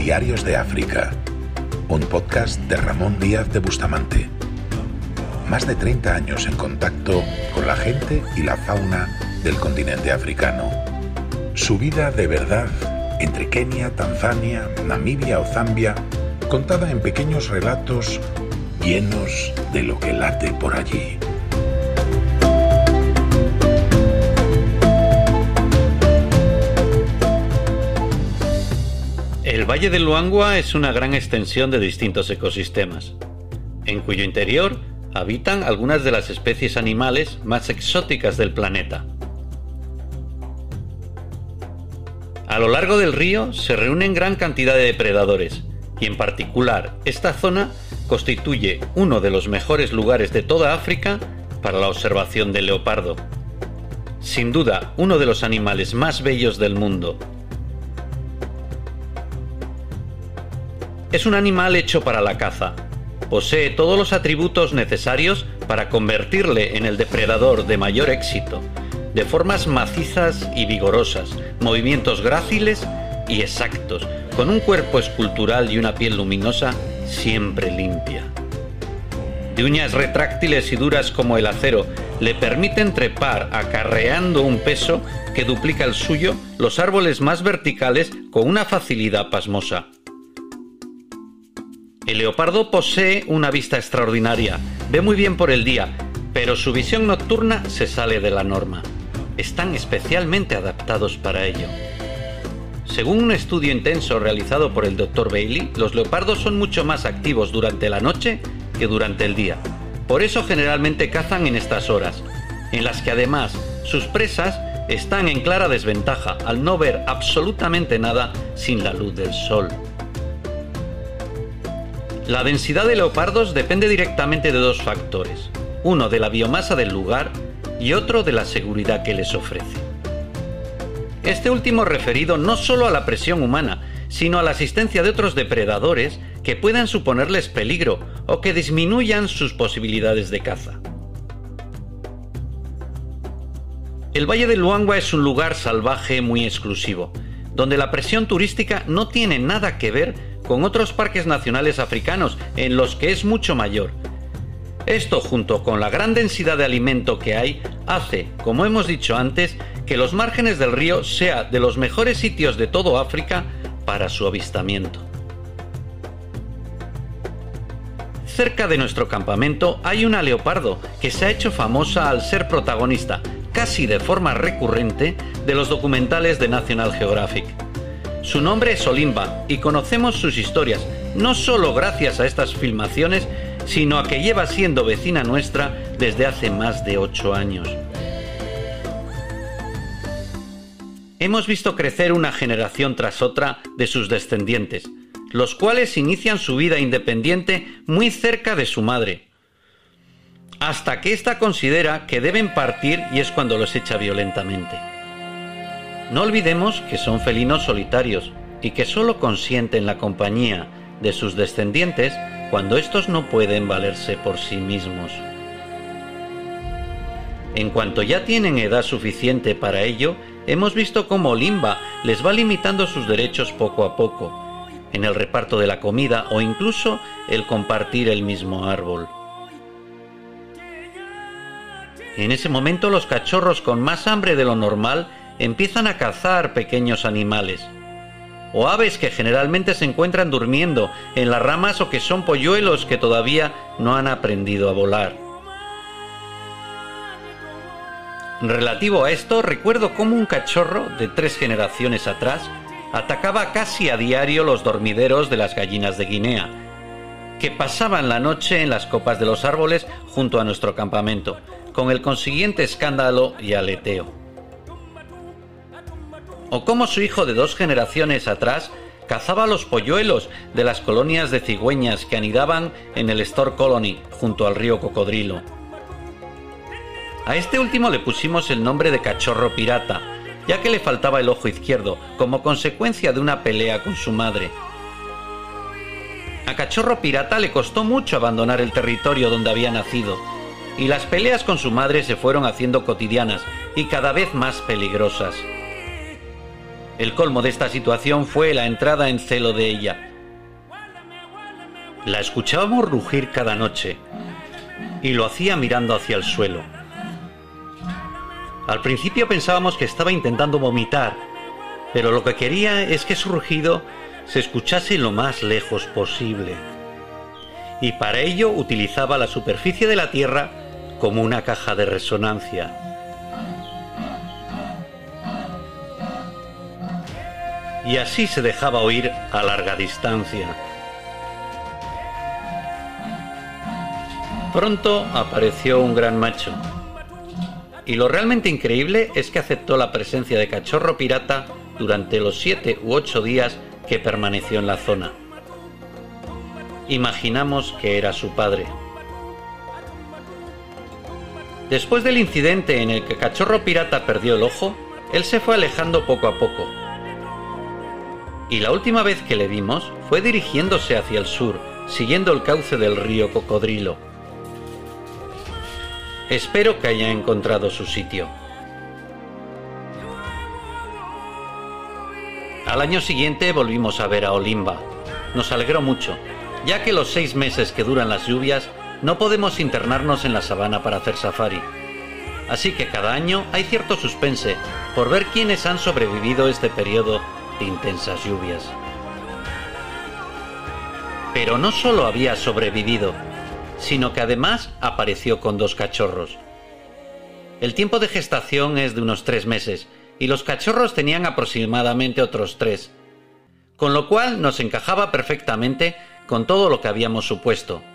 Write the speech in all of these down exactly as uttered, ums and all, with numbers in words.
Diarios de África, un podcast de Ramón Díaz de Bustamante. Más de treinta años en contacto con la gente y la fauna del continente africano. Su vida de verdad entre Kenia, Tanzania, Namibia o Zambia, contada en pequeños relatos llenos de lo que late por allí. El Valle del Luangwa es una gran extensión de distintos ecosistemas, en cuyo interior habitan algunas de las especies animales más exóticas del planeta. A lo largo del río se reúnen gran cantidad de depredadores, y en particular esta zona constituye uno de los mejores lugares de toda África para la observación del leopardo. Sin duda, uno de los animales más bellos del mundo. Es un animal hecho para la caza. Posee todos los atributos necesarios para convertirle en el depredador de mayor éxito, de formas macizas y vigorosas, movimientos gráciles y exactos, con un cuerpo escultural y una piel luminosa siempre limpia. De uñas retráctiles y duras como el acero, le permiten trepar acarreando un peso que duplica el suyo los árboles más verticales con una facilidad pasmosa. El leopardo posee una vista extraordinaria, ve muy bien por el día, pero su visión nocturna se sale de la norma. Están especialmente adaptados para ello. Según un estudio intenso realizado por el doctor Bailey, los leopardos son mucho más activos durante la noche que durante el día. Por eso generalmente cazan en estas horas, en las que además sus presas están en clara desventaja al no ver absolutamente nada sin la luz del sol. La densidad de leopardos depende directamente de dos factores, uno de la biomasa del lugar y otro de la seguridad que les ofrece. Este último referido no solo a la presión humana, sino a la asistencia de otros depredadores que puedan suponerles peligro o que disminuyan sus posibilidades de caza. El Valle del Luangwa es un lugar salvaje muy exclusivo, donde la presión turística no tiene nada que ver con otros parques nacionales africanos en los que es mucho mayor. Esto, junto con la gran densidad de alimento que hay, hace, como hemos dicho antes, que los márgenes del río sea de los mejores sitios de todo África para su avistamiento. Cerca de nuestro campamento hay una leopardo que se ha hecho famosa al ser protagonista, casi de forma recurrente, de los documentales de National Geographic. Su nombre es Olimba y conocemos sus historias, no solo gracias a estas filmaciones, sino a que lleva siendo vecina nuestra desde hace más de ocho años. Hemos visto crecer una generación tras otra de sus descendientes, los cuales inician su vida independiente muy cerca de su madre, hasta que ésta considera que deben partir y es cuando los echa violentamente. No olvidemos que son felinos solitarios y que solo consienten la compañía de sus descendientes cuando estos no pueden valerse por sí mismos. En cuanto ya tienen edad suficiente para ello, hemos visto cómo Olimba les va limitando sus derechos poco a poco, en el reparto de la comida o incluso el compartir el mismo árbol. En ese momento los cachorros con más hambre de lo normal empiezan a cazar pequeños animales, o aves que generalmente se encuentran durmiendo en las ramas o que son polluelos que todavía no han aprendido a volar. Relativo a esto, recuerdo cómo un cachorro de tres generaciones atrás atacaba casi a diario los dormideros de las gallinas de Guinea, que pasaban la noche en las copas de los árboles junto a nuestro campamento, con el consiguiente escándalo y aleteo. O cómo su hijo de dos generaciones atrás cazaba los polluelos de las colonias de cigüeñas que anidaban en el Store Colony junto al río Cocodrilo. A este último le pusimos el nombre de cachorro pirata, ya que le faltaba el ojo izquierdo como consecuencia de una pelea con su madre. A cachorro pirata le costó mucho abandonar el territorio donde había nacido, y las peleas con su madre se fueron haciendo cotidianas y cada vez más peligrosas. El colmo de esta situación fue la entrada en celo de ella. La escuchábamos rugir cada noche, y lo hacía mirando hacia el suelo. Al principio pensábamos que estaba intentando vomitar, pero lo que quería es que su rugido se escuchase lo más lejos posible. Y para ello utilizaba la superficie de la tierra como una caja de resonancia. Y así se dejaba oír a larga distancia. Pronto apareció un gran macho. Y lo realmente increíble es que aceptó la presencia de Cachorro Pirata durante los siete u ocho días que permaneció en la zona. Imaginamos que era su padre. Después del incidente en el que Cachorro Pirata perdió el ojo, él se fue alejando poco a poco. Y la última vez que le vimos fue dirigiéndose hacia el sur, siguiendo el cauce del río Cocodrilo. Espero que haya encontrado su sitio. Al año siguiente volvimos a ver a Olimba. Nos alegró mucho, ya que los seis meses que duran las lluvias no podemos internarnos en la sabana para hacer safari. Así que cada año hay cierto suspense por ver quiénes han sobrevivido este periodo de intensas lluvias. Pero no solo había sobrevivido, sino que además apareció con dos cachorros. El tiempo de gestación es de unos tres meses y los cachorros tenían aproximadamente otros tres, con lo cual nos encajaba perfectamente con todo lo que habíamos supuesto.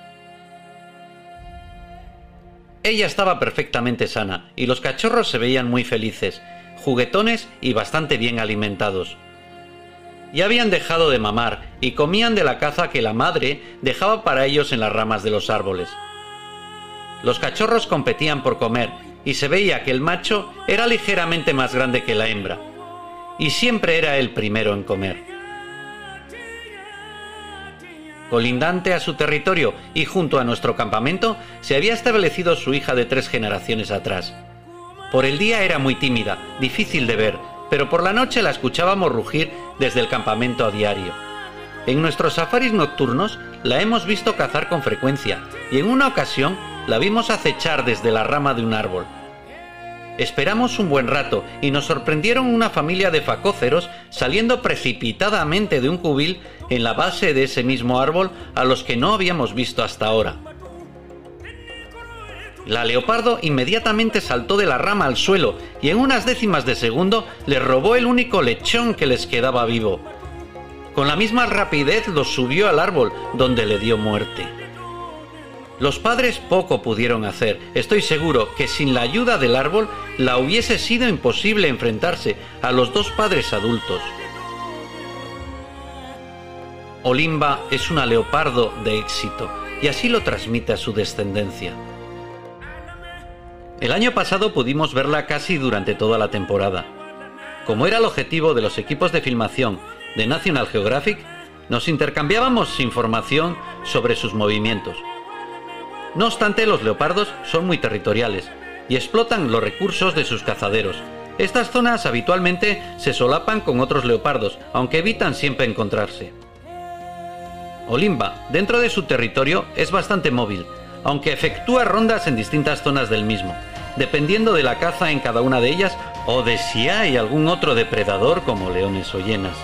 Ella estaba perfectamente sana y los cachorros se veían muy felices, juguetones y bastante bien alimentados. Ya habían dejado de mamar y comían de la caza que la madre dejaba para ellos en las ramas de los árboles. Los cachorros competían por comer y se veía que el macho era ligeramente más grande que la hembra, y siempre era el primero en comer. Colindante a su territorio y junto a nuestro campamento se había establecido su hija de tres generaciones atrás. Por el día era muy tímida, difícil de ver, pero por la noche la escuchábamos rugir desde el campamento a diario. En nuestros safaris nocturnos la hemos visto cazar con frecuencia y en una ocasión la vimos acechar desde la rama de un árbol. Esperamos un buen rato y nos sorprendieron una familia de facóceros saliendo precipitadamente de un cubil en la base de ese mismo árbol a los que no habíamos visto hasta ahora. La leopardo inmediatamente saltó de la rama al suelo y en unas décimas de segundo les robó el único lechón que les quedaba vivo. Con la misma rapidez los subió al árbol, donde le dio muerte. Los padres poco pudieron hacer. Estoy seguro que sin la ayuda del árbol la hubiese sido imposible enfrentarse a los dos padres adultos. Olimba es una leopardo de éxito y así lo transmite a su descendencia. El año pasado pudimos verla casi durante toda la temporada. Como era el objetivo de los equipos de filmación de National Geographic, nos intercambiábamos información sobre sus movimientos. No obstante, los leopardos son muy territoriales y explotan los recursos de sus cazaderos. Estas zonas habitualmente se solapan con otros leopardos, aunque evitan siempre encontrarse. Olimba, dentro de su territorio, es bastante móvil, aunque efectúa rondas en distintas zonas del mismo, dependiendo de la caza en cada una de ellas o de si hay algún otro depredador como leones o hienas.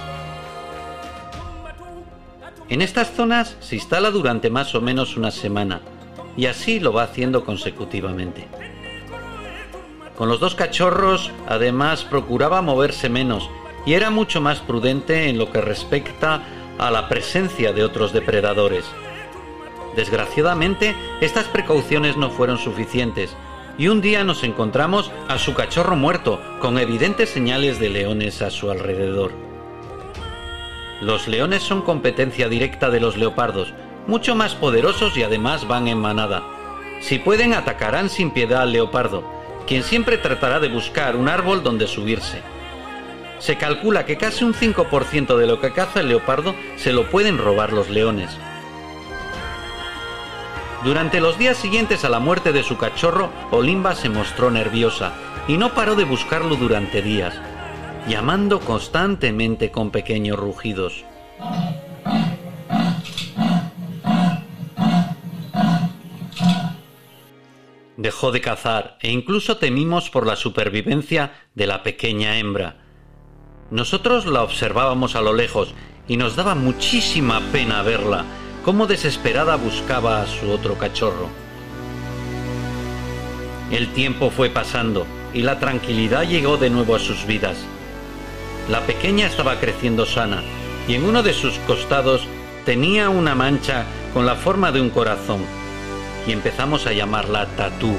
En estas zonas se instala durante más o menos una semana, y así lo va haciendo consecutivamente. Con los dos cachorros, además, procuraba moverse menos y era mucho más prudente en lo que respecta a la presencia de otros depredadores. Desgraciadamente, estas precauciones no fueron suficientes y un día nos encontramos a su cachorro muerto, con evidentes señales de leones a su alrededor. Los leones son competencia directa de los leopardos, mucho más poderosos y además van en manada. Si pueden, atacarán sin piedad al leopardo, quien siempre tratará de buscar un árbol donde subirse. Se calcula que casi un cinco por ciento de lo que caza el leopardo se lo pueden robar los leones. Durante los días siguientes a la muerte de su cachorro, Olimba se mostró nerviosa y no paró de buscarlo durante días. llamando constantemente con pequeños rugidos. Dejó de cazar e incluso temimos por la supervivencia de la pequeña hembra. Nosotros la observábamos a lo lejos y nos daba muchísima pena verla, cómo desesperada buscaba a su otro cachorro. El tiempo fue pasando y la tranquilidad llegó de nuevo a sus vidas. La pequeña estaba creciendo sana y en uno de sus costados tenía una mancha con la forma de un corazón y empezamos a llamarla Tatú.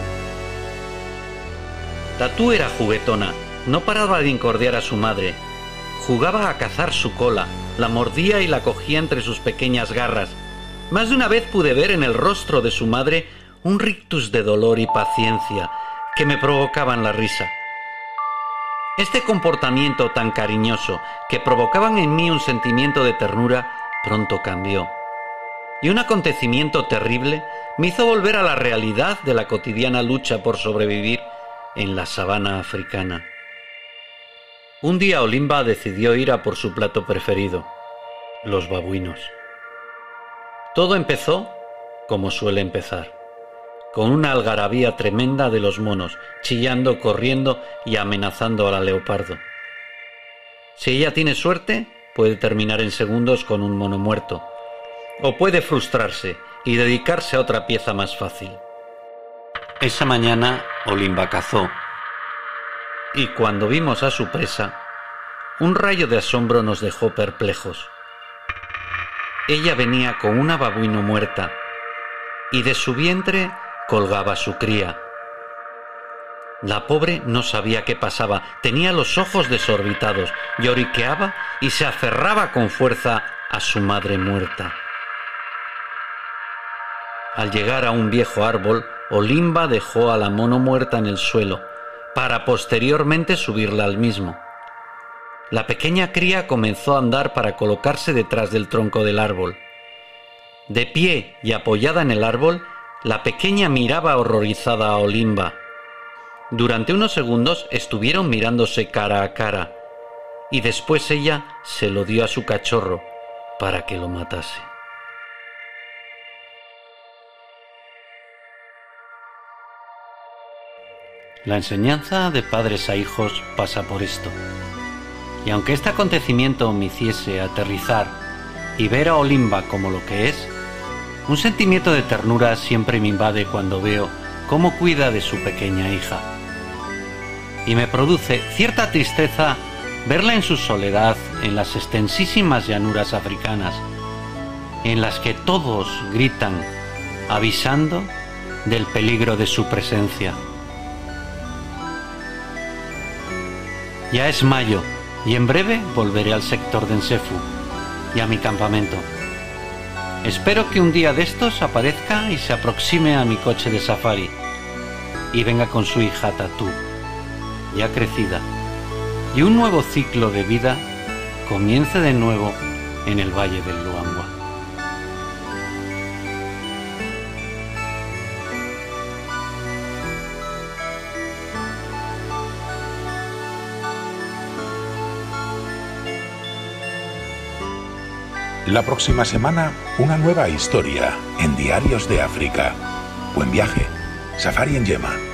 Tatú era juguetona, no paraba de incordiar a su madre, jugaba a cazar su cola, la mordía y la cogía entre sus pequeñas garras. Más de una vez pude ver en el rostro de su madre un rictus de dolor y paciencia que me provocaban la risa. Este comportamiento tan cariñoso que provocaban en mí un sentimiento de ternura pronto cambió. Y un acontecimiento terrible me hizo volver a la realidad de la cotidiana lucha por sobrevivir en la sabana africana. Un día Olimba decidió ir a por su plato preferido, los babuinos. Todo empezó como suele empezar, con una algarabía tremenda de los monos, chillando, corriendo y amenazando a la leopardo. Si ella tiene suerte, puede terminar en segundos con un mono muerto, o puede frustrarse y dedicarse a otra pieza más fácil. Esa mañana Olimba cazó, y cuando vimos a su presa, un rayo de asombro nos dejó perplejos. Ella venía con una babuino muerta, y de su vientre colgaba su cría. La pobre no sabía qué pasaba, tenía los ojos desorbitados, lloriqueaba y se aferraba con fuerza a su madre muerta. Al llegar a un viejo árbol, Olimba dejó a la mono muerta en el suelo, para posteriormente subirla al mismo. La pequeña cría comenzó a andar para colocarse detrás del tronco del árbol. De pie y apoyada en el árbol, la pequeña miraba horrorizada a Olimba. Durante unos segundos estuvieron mirándose cara a cara, y después ella se lo dio a su cachorro para que lo matase. La enseñanza de padres a hijos pasa por esto. Y aunque este acontecimiento me hiciese aterrizar y ver a Olimba como lo que es, un sentimiento de ternura siempre me invade cuando veo cómo cuida de su pequeña hija. Y me produce cierta tristeza verla en su soledad en las extensísimas llanuras africanas, en las que todos gritan, avisando del peligro de su presencia. Ya es mayo y en breve volveré al sector de Nsefu y a mi campamento. Espero que un día de estos aparezca y se aproxime a mi coche de safari y venga con su hija Tatú, ya crecida, y un nuevo ciclo de vida comience de nuevo en el Valle del Luangwa. La próxima semana, una nueva historia en Diarios de África. Buen viaje. Safari en Yema.